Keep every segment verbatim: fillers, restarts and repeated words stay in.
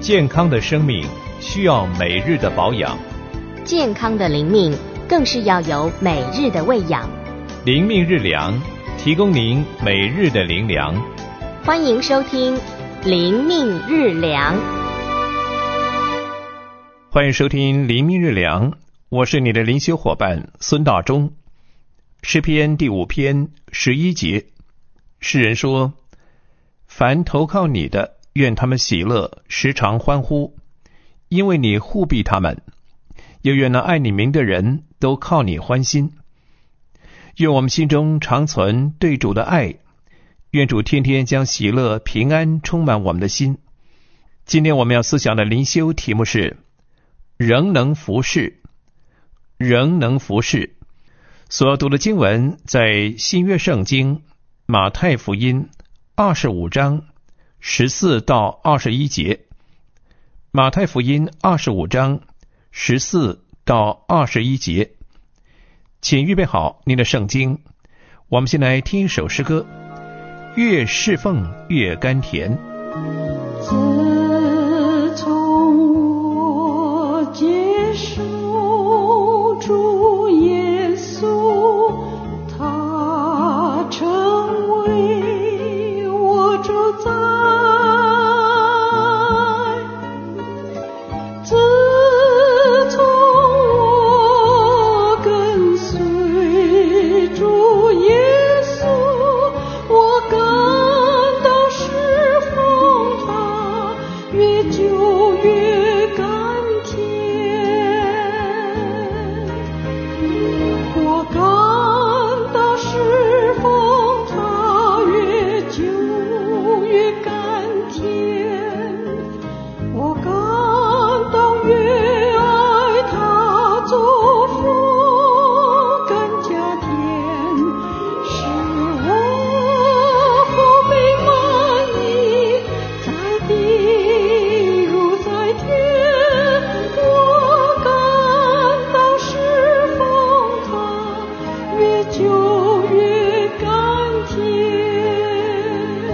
健康的生命需要每日的保养， 健康的灵命更是要有每日的喂养。 灵命日粮，提供您每日的灵粮。 欢迎收听灵命日粮。 欢迎收听灵命日粮，我是你的灵修伙伴孙大中。诗篇第五篇十一节，诗人说：凡投靠你的，愿他们喜乐，时常欢呼，因为你护庇他们；又愿那爱你名的人都靠你欢心。愿我们心中常存对主的爱，愿主天天将喜乐平安充满我们的心。今天我们要思想的灵修题目是仍能服侍，仍能服侍。所要读的经文在新约圣经马太福音二十五章十四到二十一节。马太福音二十五章十四到二十一节。请预备好您的圣经，我们先来听一首诗歌，越侍奉越甘甜。 自从我接受主耶稣，他成为我主宰。自从我跟随主耶稣，我感到侍奉他越久越甘甜。我感到侍奉他越久越甘甜。我感到越爱他做父更加甜，使我福杯满溢，在地如在天。我感到侍奉他越久越甘甜。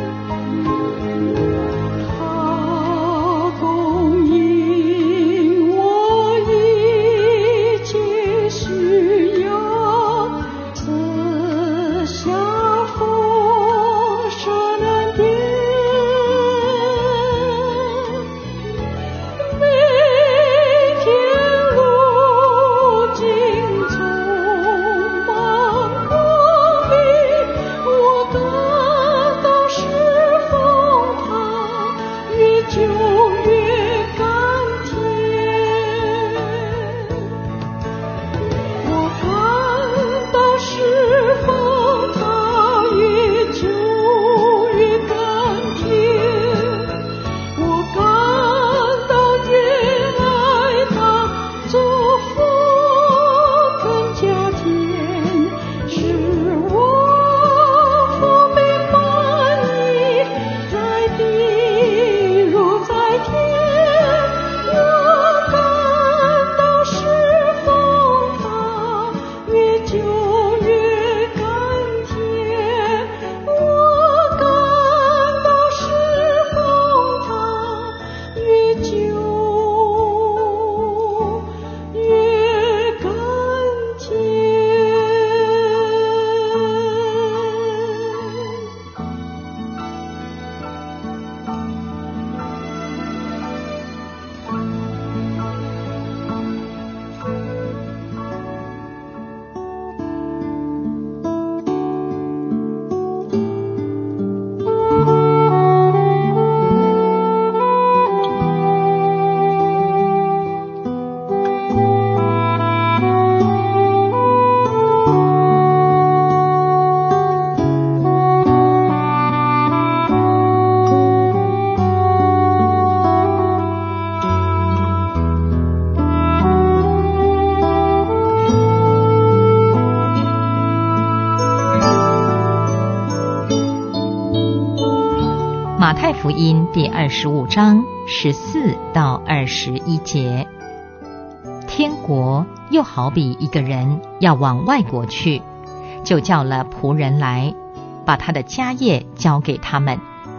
他供应我一切需要，赐下丰盛恩典。每天路径充满光明，我感到侍奉他越久越甘甜。我感到侍奉他越久越甘甜。我感到越爱他做父更加甜，使我福杯满溢，在地如在天。我感到侍奉他越久越甘甜。我感到侍奉他越久越甘甜。 马太福音第二十五章十四到二十一节。天国又好比一个人要往外国去，就叫了仆人来，把他的家业交给他们，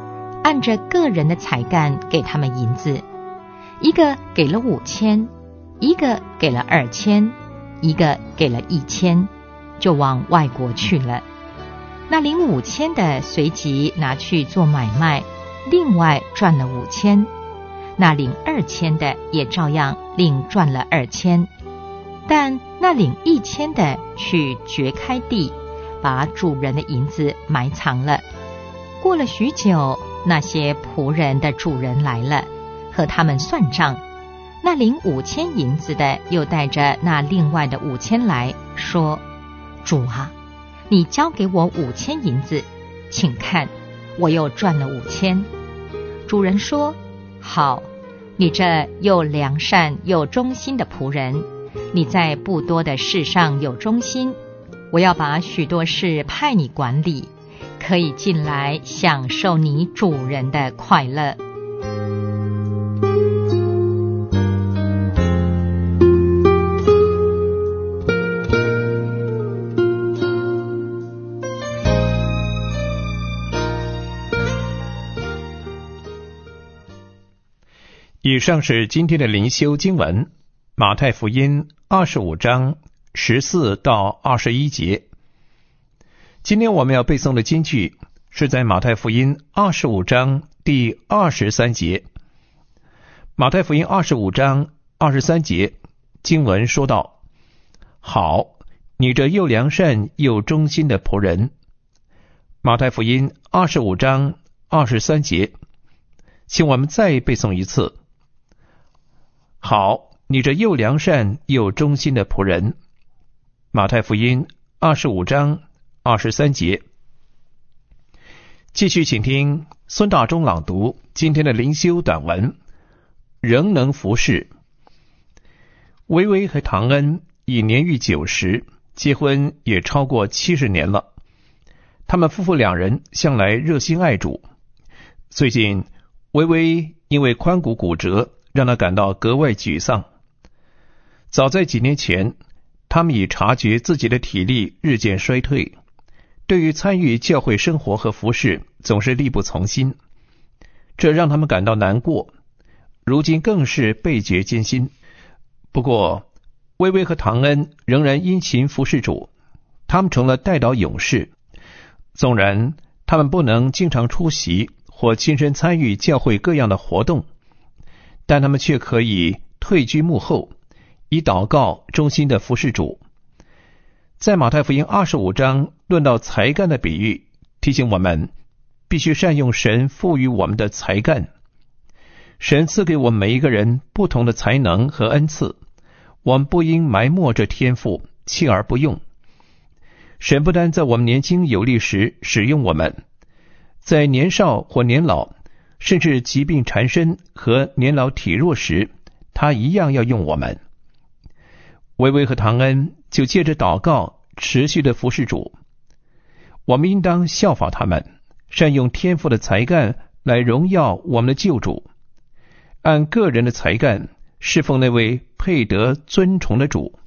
按着个人的才干给他们银子，一个给了五千，一个给了二千，一个给了一千，就往外国去了。那领五千的随即拿去做买卖，另外赚了五千。那领二千的也照样另赚了二千。但那领一千的去掘开地，把主人的银子埋藏了。过了许久，那些仆人的主人来了，和他们算账。那领五千银子的又带着那另外的五千来说：主啊，你交给我五千银子，请看，我又赚了五千。主人说：好，你这又良善又忠心的仆人，你在不多的事上有忠心，我要把许多事派你管理，可以进来享受你主人的快乐。 以上是今天的灵修经文，马太福音二十五章十四到二十一节。今天我们要背诵的经句是在马太福音二十五章第二十三节。马太福音二十五章二十三节经文说道：好，你这又良善又忠心的仆人。马太福音二十五章二十三节，请我们再背诵一次。好，你这又良善又忠心的仆人。马太福音二十五章二十三节。继续请听孙大中朗读今天的灵修短文，仍能服侍。薇薇和唐恩已年逾九十，结婚也超过七十年了。他们夫妇两人向来热心爱主。最近薇薇因为髋骨骨折，让他感到格外沮丧。早在几年前，他们已察觉自己的体力日渐衰退，对于参与教会生活和服事总是力不从心，这让他们感到难过，如今更是倍觉艰辛。不过薇薇和唐恩仍然殷勤服事主，他们成了代祷勇士。纵然他们不能经常出席或亲身参与教会各样的活动，但他们却可以退居幕后，以祷告忠心的服事主。在马太福音二十五章论到才干的比喻，提醒我们必须善用神赋予我们的才干。神赐给我们每一个人不同的才能和恩赐，我们不应埋没这天赋，弃而不用。神不但在我们年轻有力时使用我们，在年少或年老，甚至疾病缠身和年老体弱时，他一样要用我们。薇薇和唐恩就借着祷告持续的服事主。我们应当效法他们，善用天赋的才干来荣耀我们的救主，按个人的才干侍奉那位配得尊崇的主。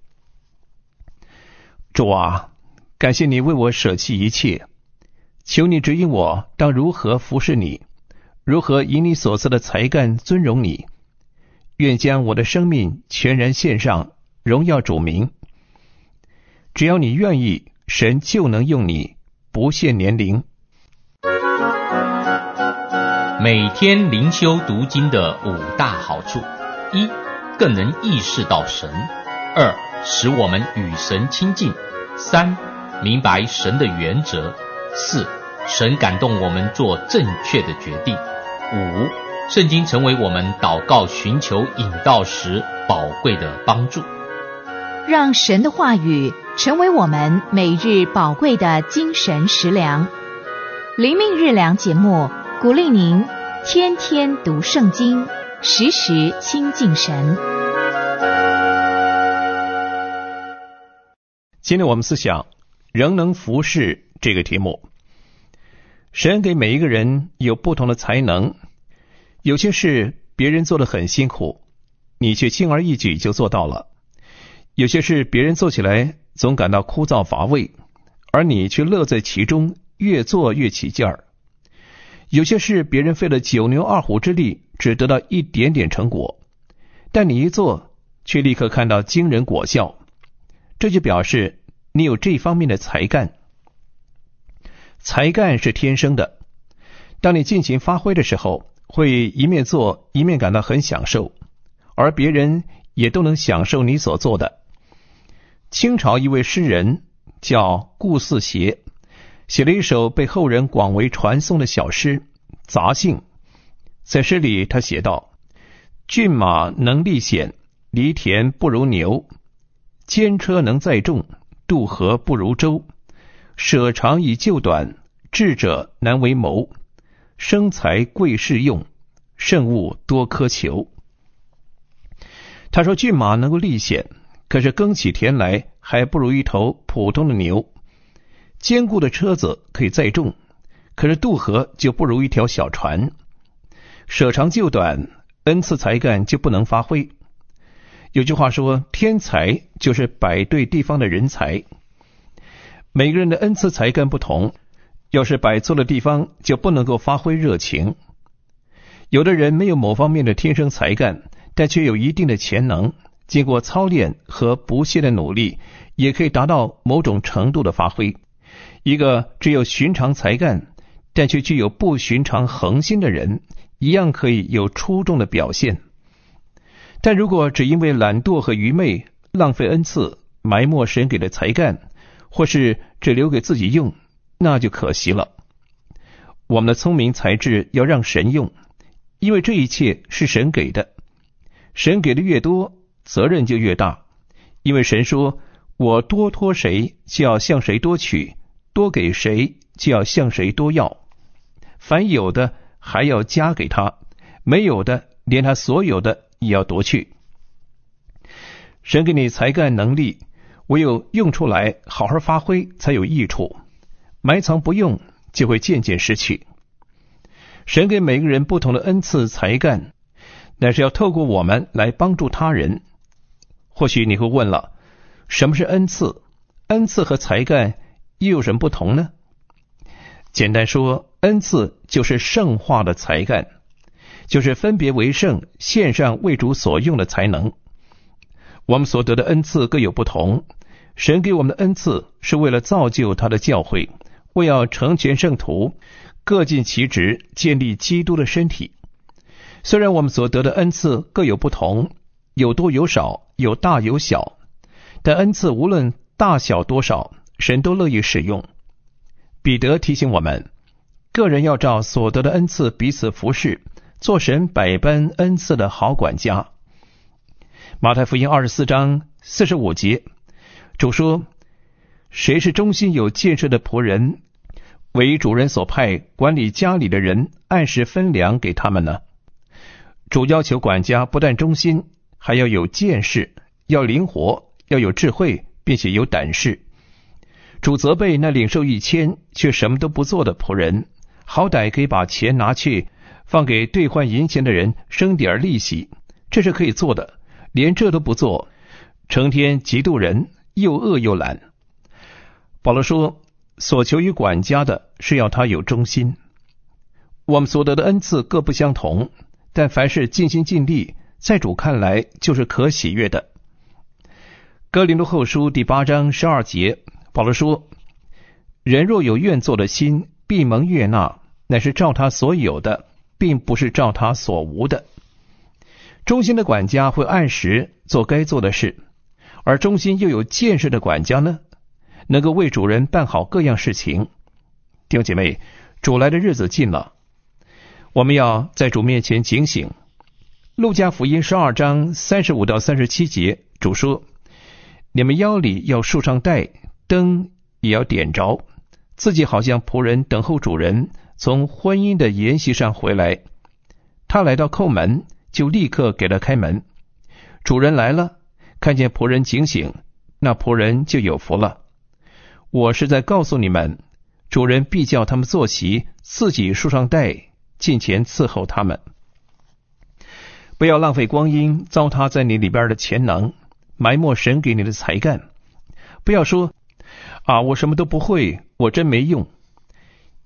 主啊，感谢你为我舍弃一切，求你指引我当如何服侍你，如何以你所赐的才干尊荣你。愿将我的生命全然献上，荣耀主名。只要你愿意，神就能用你，不限年龄。 每天灵修读经的五大好处：一、更能意识到神；二、使我们与神亲近；三、明白神的原则；四、神感动我们做正确的决定；五、圣经成为我们祷告寻求引导时宝贵的帮助。 让神的话语成为我们每日宝贵的精神食粮。灵命日粮节目鼓励您天天读圣经，时时亲近神。 今天我们思想仍能服侍这个题目。神给每一个人有不同的才能，有些事别人做得很辛苦，你却轻而易举就做到了；有些事别人做起来总感到枯燥乏味，而你却乐在其中，越做越起劲儿； 有些事别人费了九牛二虎之力，只得到一点点成果，但你一做，却立刻看到惊人果效，这就表示你有这方面的才干。才干是天生的，当你尽情发挥的时候，会一面做一面感到很享受，而别人也都能享受你所做的。清朝一位诗人叫顾嗣协，写了一首被后人广为传颂的小诗《杂兴》。在诗里他写道：骏马能力险，犁田不如牛；坚车能载重，渡河不如舟。舍长以就短，智者难为谋。生财贵适用，慎勿多苛求。他说骏马能够力险，可是耕起田来还不如一头普通的牛。坚固的车子可以载重，可是渡河就不如一条小船。舍长就短，恩赐才干就不能发挥。有句话说，天才就是摆对地方的人才。每个人的恩赐才干不同，要是摆错了地方，就不能够发挥热情。有的人没有某方面的天生才干，但却有一定的潜能，经过操练和不懈的努力，也可以达到某种程度的发挥。一个只有寻常才干，但却具有不寻常恒心的人，一样可以有出众的表现。但如果只因为懒惰和愚昧，浪费恩赐，埋没神给的才干，或是只留给自己用，那就可惜了。我们的聪明才智要让神用，因为这一切是神给的。神给的越多，责任就越大，因为神说，我多托谁，就要向谁多取，多给谁，就要向谁多要。凡有的还要加给他，没有的连他所有的也要夺去。神给你才干能力，唯有用出来好好发挥才有益处，埋藏不用就会渐渐失去。神给每个人不同的恩赐才干，乃是要透过我们来帮助他人。或许你会问了，什么是恩赐？恩赐和才干又有什么不同呢？简单说，恩赐就是圣化的才干，就是分别为圣，献上为主所用的才能。我们所得的恩赐各有不同，神给我们的恩赐是为了造就他的教会，为要成全圣徒，各尽其职，建立基督的身体。虽然我们所得的恩赐各有不同，有多有少，有大有小，但恩赐无论大小多少，神都乐意使用。彼得提醒我们，个人要照所得的恩赐彼此服侍，做神百般恩赐的好管家。马太福音二十四章四十五节，主说，谁是忠心有见识的仆人，为主人所派管理家里的人，按时分粮给他们呢？主要求管家不但忠心，还要有见识，要灵活，要有智慧，并且有胆识。主责备那领受一千却什么都不做的仆人，好歹可以把钱拿去放给兑换银钱的人生点利息，这是可以做的。连这都不做，成天嫉妒人，又恶又懒。保罗说，所求于管家的是要他有忠心。我们所得的恩赐各不相同，但凡是尽心尽力，在主看来就是可喜悦的。哥林多后书第八章十二节，保罗说，人若有愿做的心，必蒙悦纳，乃是照他所有的，并不是照他所无的。忠心的管家会按时做该做的事，而忠心又有见识的管家呢，能够为主人办好各样事情。弟兄姐妹，主来的日子近了，我们要在主面前警醒。路加福音十二章三十五到三十七节，主说，你们腰里要束上带，灯也要点着，自己好像仆人等候主人从婚姻的筵席上回来，他来到叩门，就立刻给他开门。主人来了，看见仆人警醒，那仆人就有福了。我是在告诉你们，主人必叫他们坐席，自己束上带，进前伺候他们。不要浪费光阴，糟蹋在你里边的潜能，埋没神给你的才干。不要说啊，我什么都不会，我真没用。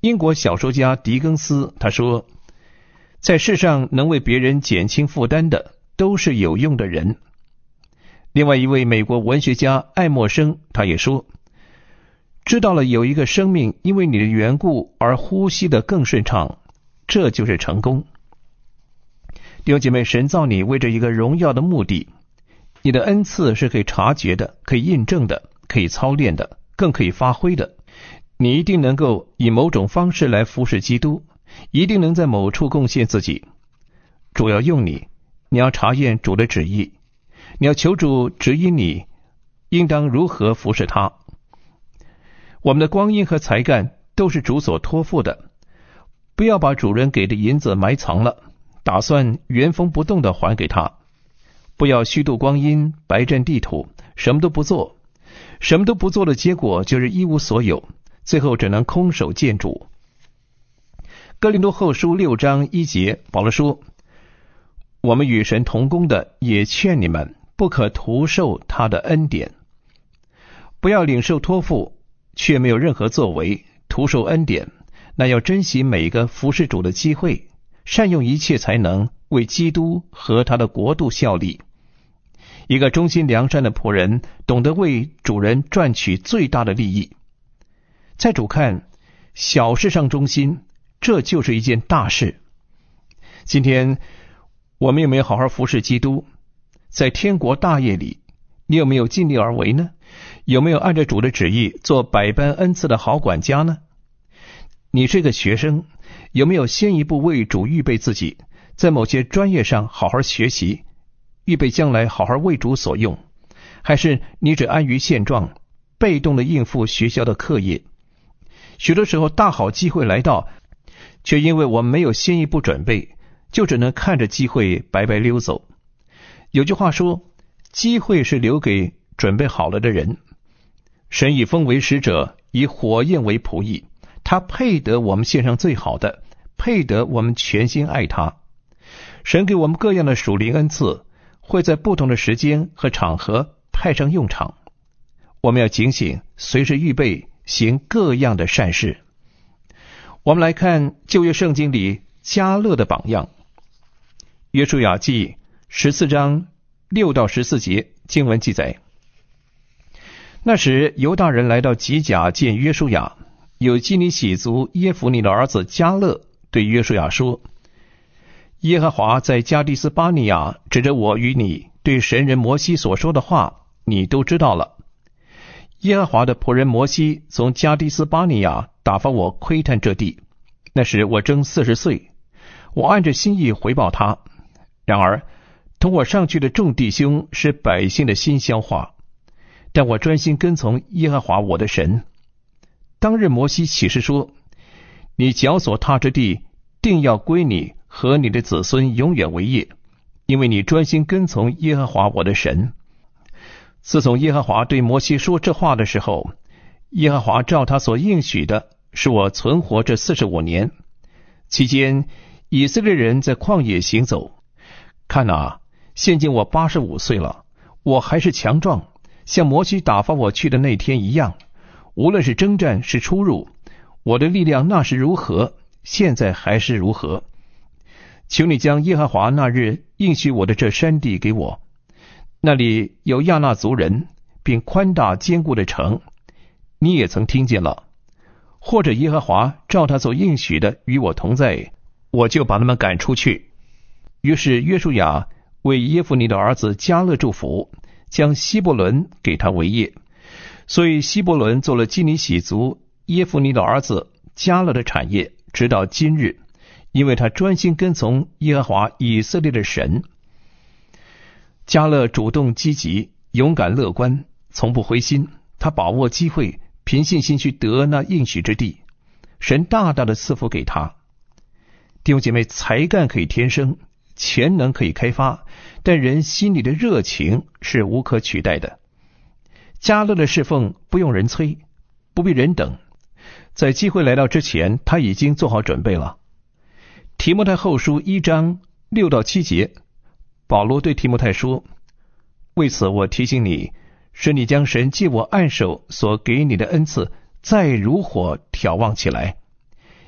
英国小说家狄更斯他说，在世上能为别人减轻负担的都是有用的人。另外一位美国文学家爱默生他也说，知道了有一个生命因为你的缘故而呼吸得更顺畅，这就是成功。弟兄姐妹，神造你为着一个荣耀的目的，你的恩赐是可以察觉的，可以印证的，可以操练的，更可以发挥的。你一定能够以某种方式来服侍基督，一定能在某处贡献自己。主要用你，你要查验主的旨意，你要求主指引你应当如何服侍他。我们的光阴和才干都是主所托付的，不要把主人给的银子埋藏了，打算原封不动地还给他。不要虚度光阴，白占地土，什么都不做。什么都不做的结果就是一无所有，最后只能空手见主。哥林多后书六章一节，保罗说，我们与神同工的也劝你们，不可徒受他的恩典。不要领受托付却没有任何作为，徒受恩典，那要珍惜每一个服侍主的机会，善用一切才能，为基督和他的国度效力。一个忠心良善的仆人，懂得为主人赚取最大的利益。在主看，小事上忠心，这就是一件大事。今天我们有没有好好服侍基督？在天国大业里，你有没有尽力而为呢？有没有按照主的旨意做百般恩赐的好管家呢？你是个学生，有没有先一步为主预备自己，在某些专业上好好学习，预备将来好好为主所用？还是你只安于现状，被动的应付学校的课业？许多时候大好机会来到，却因为我们没有先一步准备，就只能看着机会白白溜走。有句话说，机会是留给准备好了的人。神以风为使者，以火焰为仆役，他配得我们献上最好的，配得我们全心爱他。神给我们各样的属灵恩赐，会在不同的时间和场合派上用场。我们要警醒，随时预备行各样的善事。我们来看旧约圣经里迦勒的榜样。约书亚记十四章六到十四节经文记载，那时犹大人来到吉甲见约书亚，有基尼喜族耶孚尼的儿子迦勒对约书亚说，耶和华在加迪斯巴尼亚指着我与你对神人摩西所说的话，你都知道了。耶和华的仆人摩西从加迪斯巴尼亚打发我窥探这地，那时我正四十岁，我按着心意回报他。然而同我上去的众弟兄是百姓的心消化，但我专心跟从耶和华我的神。当日摩西起誓说，你脚所踏之地，定要归你和你的子孙永远为业，因为你专心跟从耶和华我的神。自从耶和华对摩西说这话的时候，耶和华照他所应许的，使我存活这四十五年。期间以色列人在旷野行走，看啊，现今我八十五岁了，我还是强壮，像摩西打发我去的那天一样。无论是征战是出入，我的力量那时如何，现在还是如何。求你将耶和华那日应许我的这山地给我，那里有亚衲族人，并宽大坚固的城，你也曾听见了。或者耶和华照他所应许的与我同在，我就把他们赶出去。于是约书亚为耶孚尼的儿子迦勒祝福，将希伯伦给他为业。所以希伯伦做了基尼喜族耶孚尼的儿子迦勒的产业，直到今日，因为他专心跟从耶和华以色列的神。迦勒主动积极，勇敢乐观，从不灰心，他把握机会，凭信心去得那应许之地，神大大的赐福给他。弟兄姐妹，才干可以天生，潜能可以开发，但人心里的热情是无可取代的。迦勒的侍奉不用人催，不必人等，在机会来到之前，他已经做好准备了。提摩太后书一章六到七节，保罗对提摩太说，为此我提醒你，使你将神借我按手所给你的恩赐再如火眺望起来，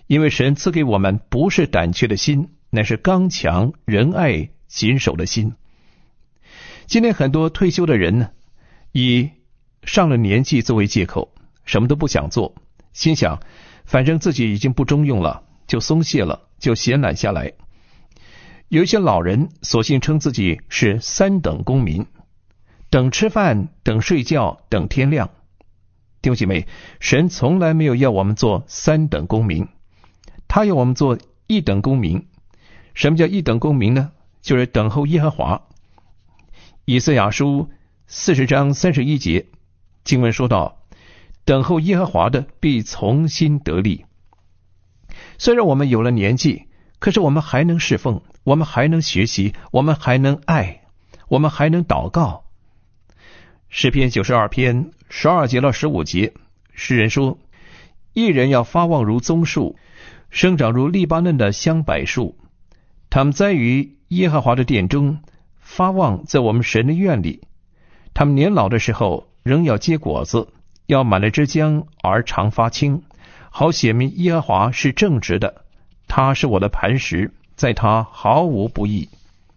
因为神赐给我们不是胆怯的心，乃是刚强、仁爱、谨守的心。今天很多退休的人呢，以上了年纪作为借口，什么都不想做，心想反正自己已经不中用了，就松懈了，就闲懒下来。有一些老人索性称自己是三等公民，等吃饭，等睡觉，等天亮。弟兄姐妹，神从来没有要我们做三等公民，他要我们做一等公民。什么叫一等公民呢？就是等候耶和华。以赛亚书四十章三十一节经文说到，等候耶和华的必从心得力。虽然我们有了年纪，可是我们还能侍奉，我们还能学习，我们还能爱，我们还能祷告。诗篇九十二篇十二节到十五节，诗人说，一人要发旺如棕树，生长如利巴嫩的香柏树，他们栽于耶和华的殿中，发旺在我们神的院里。他们年老的时候仍要结果子，要满了枝浆而常发青，好显明耶和华是正直的，他是我的磐石，在他毫无不义。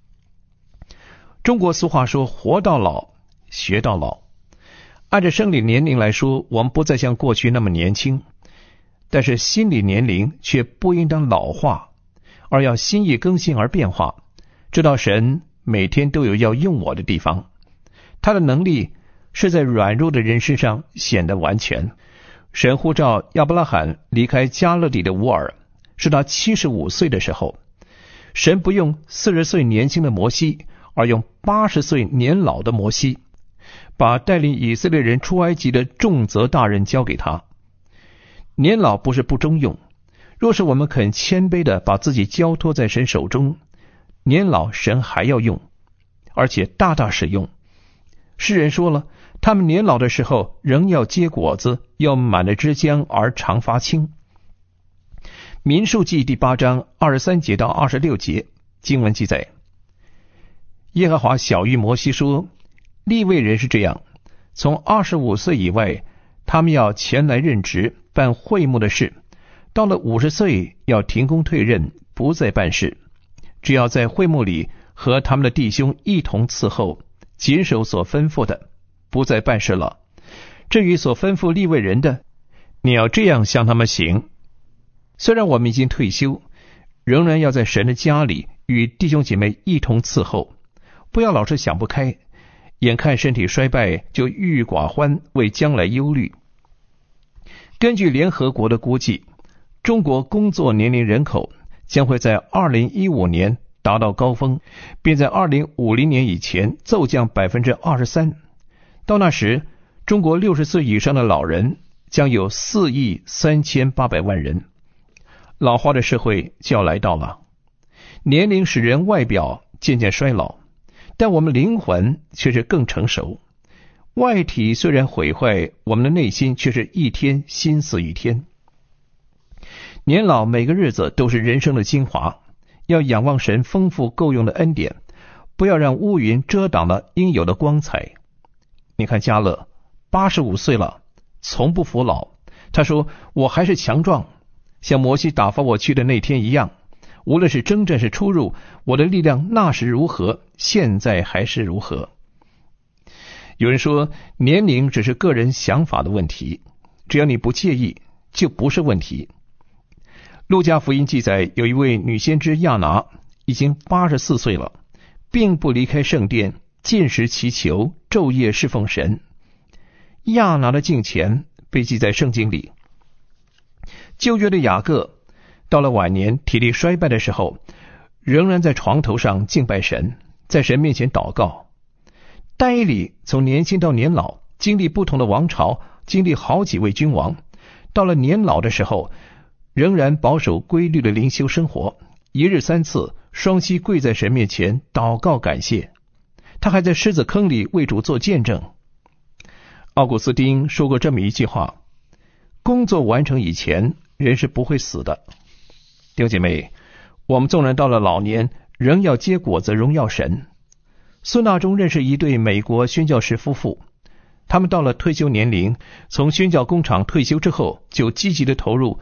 中国俗话说，活到老学到老。按照生理年龄来说，我们不再像过去那么年轻，但是心理年龄却不应当老化，而要心意更新而变化，知道神每天都有要用我的地方，他的能力是在软弱的人身上显得完全。神呼召亚伯拉罕离开加勒底的乌尔，是他七十五岁的时候。神不用四十岁年轻的摩西，而用八十岁年老的摩西，把带领以色列人出埃及的重责大任交给他。年老不是不中用，若是我们肯谦卑的把自己交托在神手中，年老神还要用，而且大大使用。诗人说了，他们年老的时候仍要结果子，要满了枝浆而常发青。民数记第八章二十三节到二十六节经文记载，耶和华晓谕摩西说，利未人是这样，从二十五岁以外，他们要前来任职，办会幕的事，到了五十岁要停工退任，不再办事，只要在会幕里和他们的弟兄一同伺候，谨守所吩咐的，不再办事了。至于所吩咐利未人的，你要这样向他们行。虽然我们已经退休，仍然要在神的家里与弟兄姐妹一同伺候，不要老是想不开，眼看身体衰败就郁郁寡欢，为将来忧虑。根据联合国的估计，中国工作年龄人口将会在二零一五年达到高峰，并在二零五零年以前骤降 百分之二十三。 到那时，中国六十岁以上的老人将有四亿三千八百万人。老化的社会就要来到了。年龄使人外表渐渐衰老，但我们灵魂却是更成熟。外体虽然毁坏，我们的内心却是一天新似一天。年老每个日子都是人生的精华，要仰望神丰富够用的恩典，不要让乌云遮挡了应有的光彩。你看迦勒八十五岁了，从不服老，他说，我还是强壮，像摩西打发我去的那天一样，无论是征战是出入，我的力量那时如何，现在还是如何。有人说，年龄只是个人想法的问题，只要你不介意，就不是问题。路加福音记载，有一位女先知亚拿，已经八十四岁了，并不离开圣殿，禁食祈求，昼夜侍奉神。亚拿的敬虔被记在圣经里。旧约的雅各到了晚年体力衰败的时候，仍然在床头上敬拜神，在神面前祷告。但以理从年轻到年老，经历不同的王朝，经历好几位君王，到了年老的时候，仍然保守规律的灵修生活，一日三次双膝跪在神面前祷告感谢。他还在狮子坑里为主做见证。奥古斯丁说过这么一句话，工作完成以前，人是不会死的。弟兄姐妹，我们纵然到了老年，仍要结果子荣耀神。孙大中认识一对美国宣教士夫妇，他们到了退休年龄，从宣教工厂退休之后，就积极的投入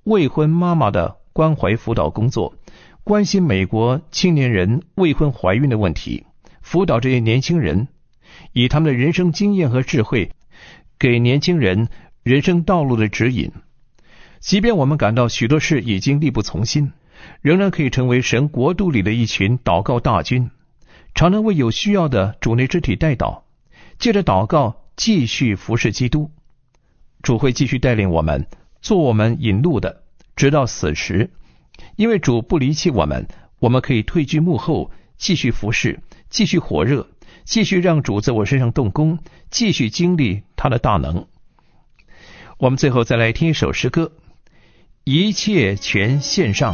未婚妈妈的关怀辅导工作，关心美国青年人未婚怀孕的问题，辅导这些年轻人，以他们的人生经验和智慧，给年轻人人生道路的指引。即便我们感到许多事已经力不从心，仍然可以成为神国度里的一群祷告大军，常常为有需要的主内肢体代祷，借着祷告继续服侍基督。主会继续带领我们，做我们引路的，直到死时。因为主不离弃我们，我们可以退居幕后，继续服侍，继续火热，继续让主在我身上动工，继续经历他的大能。我们最后再来听一首诗歌，一切全献上。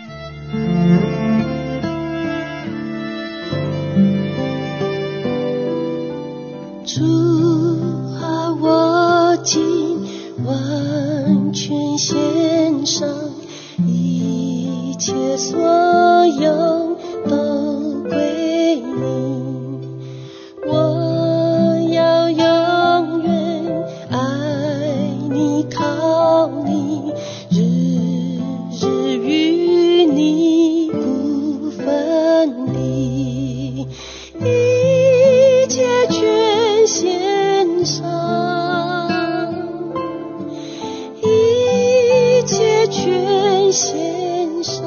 主啊，我今完全献上，一切所有都归你，我要永远爱你靠你，日日与你不分离，一切全献上，一切全献上，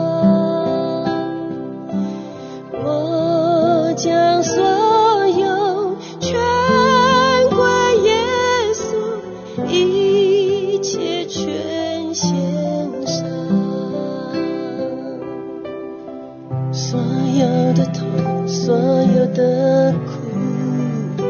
我将所有全归耶稣，一切全献上，所有的痛，所有的苦，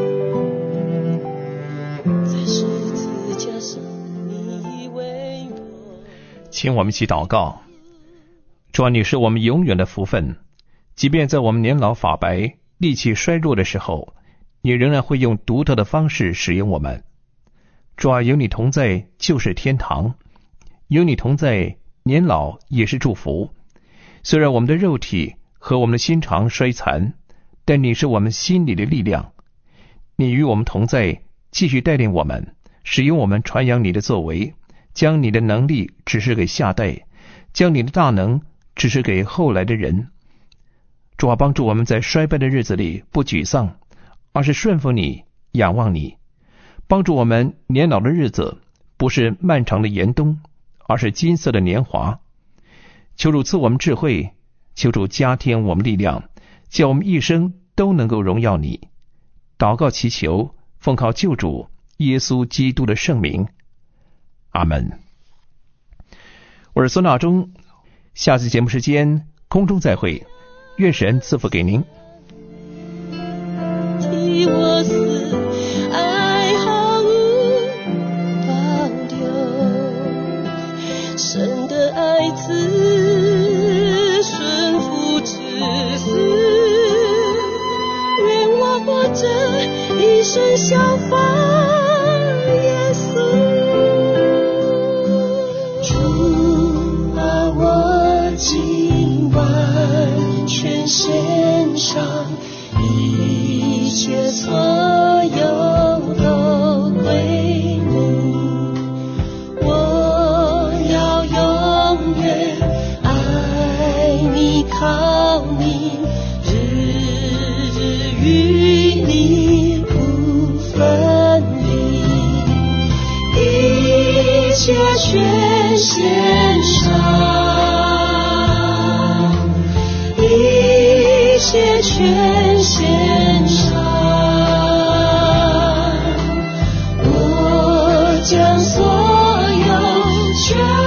在十字架上你为我。 请我们一起祷告。主啊，你是我们永远的福分，即便在我们年老发白、力气衰弱的时候，你仍然会用独特的方式使用我们。主啊，有你同在就是天堂，有你同在，年老也是祝福。虽然我们的肉体和我们的心肠衰残，但你是我们心里的力量。你与我们同在，继续带领我们，使用我们传扬你的作为，将你的能力指示给下代，将你的大能指示给后来的人。主啊，帮助我们在衰败的日子里不沮丧，而是顺服你，仰望你。帮助我们年老的日子不是漫长的严冬，而是金色的年华。求主赐我们智慧，求主加添我们力量，叫我们一生都能够荣耀你。祷告祈求，奉靠救主耶稣基督的圣名，阿们。我是孙大中，下次节目时间空中再会，愿神赐福给您。 替我死，爱毫无保留，神的爱子顺服至死，愿我活着一生效法耶稣。主啊，我今完全献上，一切所有都归你，我要永远爱你靠你，日日与你不分离，一切全献上，一切全献上，我将所有全